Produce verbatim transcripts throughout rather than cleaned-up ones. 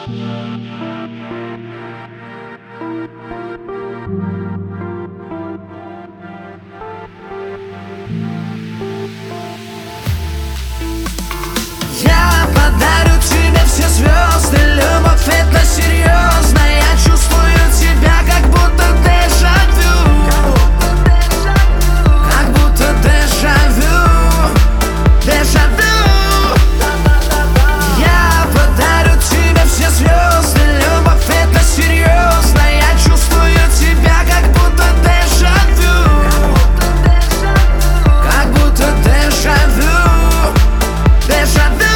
Я подарю тебе все звезды, любовь это серьезно. Я чувствую тебя, как будто дежавю, как будто дежавю, дежавю. Я подарю тебе все звезды, любовь это серьезно. Я чувствую тебя, как будто дежавю, как будто дежавю, дежавю.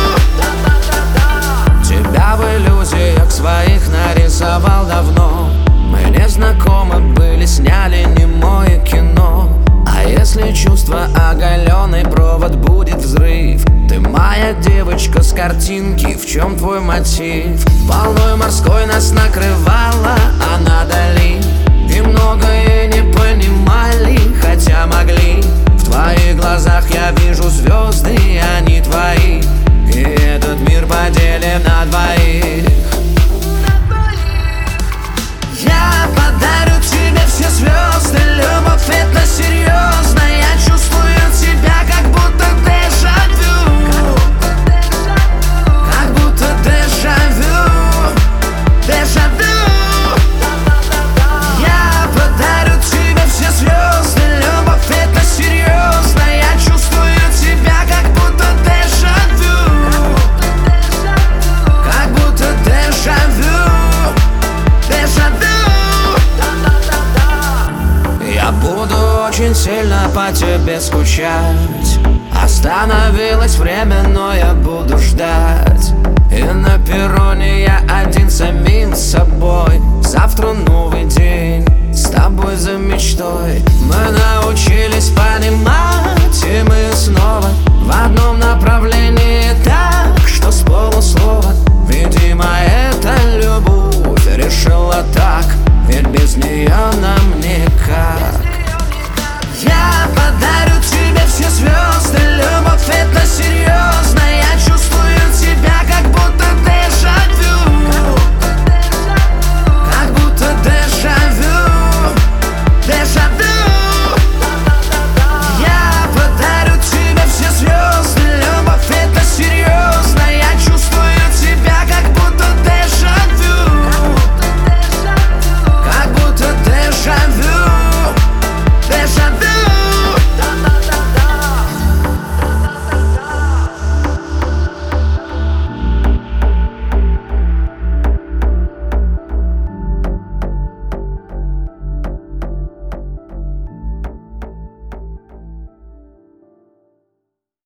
Тебя в иллюзиях своих нарисовал давно. Мы не знакомы были, сняли немое кино. А если чувство оголенный провод будет взрыв? Ты моя девочка с картинки, в чем твой мотив? Волной морской нас накрывала, она дали. И многое не понимали, хотя могли. В твоих глазах я вижу звезды, и они твои. И этот мир поделим на двоих. Я подарю тебе все звезды, любовь это серьезно. Я чувствую тебя, как будто дежавю, как будто дежавю, дежавю. Я подарю тебе все звезды, любовь это серьезно. Я чувствую тебя, как будто дежавю, как будто дежавю, дежавю. Я буду очень сильно по тебе скучать. Остановилось время, но я буду ждать. И на перроне я один самим собой. Завтра новый день, с тобой за мечтой. Мы научились понимать